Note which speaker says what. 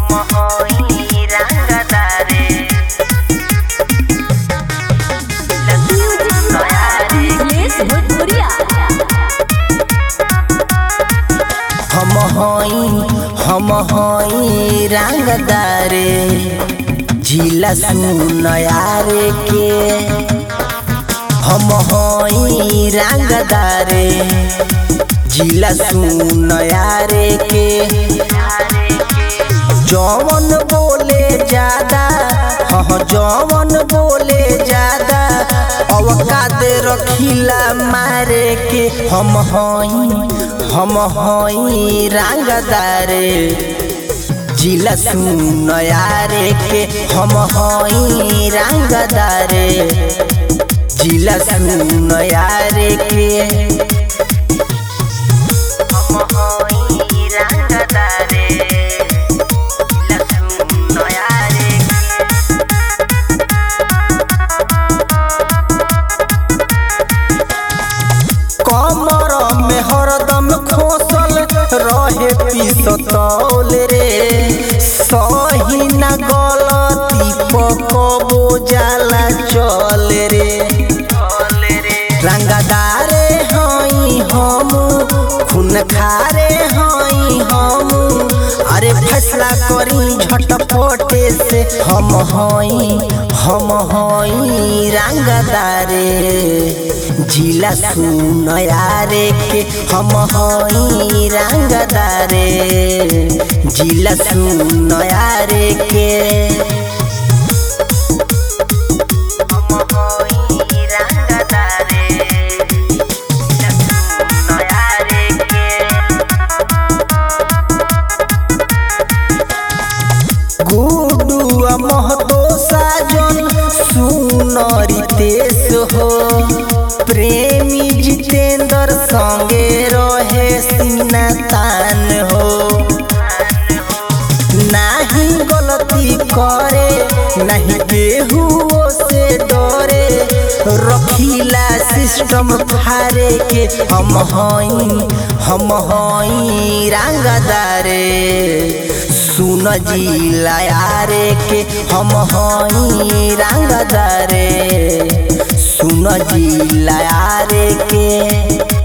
Speaker 1: हम हई रंगदारे जिला सुनयारे के। हम हई रंगदारे जिला सुनयारे के। जौवन बोले ज्यादा जौवन बोले ज्यादा औकात रखिला मारे के। हम हई रंगदारे जिला सुनयारे के। हम हई रंगदारे जिला सुनयारे के। हम हई रंगदारे जिला सुनयारे के। कमर में हरदम खोसल रहे पिसतौल रे। सही न गलती पकबो जाला चल रे। रंगदारे हई हम खून खारे हई हम। अरे फैसला करी झटपटे से। हम हई रंगदारे जिला सुनयारे के। हम हई रंगदारे जिला सुनयारे के। हम हई रंगदारे जिला सुनयारे के। गुडुआ महतो साजन सुनरी तेज हो। प्रेमी जितेंद्र संगे रहे सीना तान हो। नहीं गलती करे नहीं केहू से डरे। रखिला सिस्टम फारे के। हम हई रंगदारे सुन जिला यारे के। हम हई रंगदारे सुन जिला यारे के।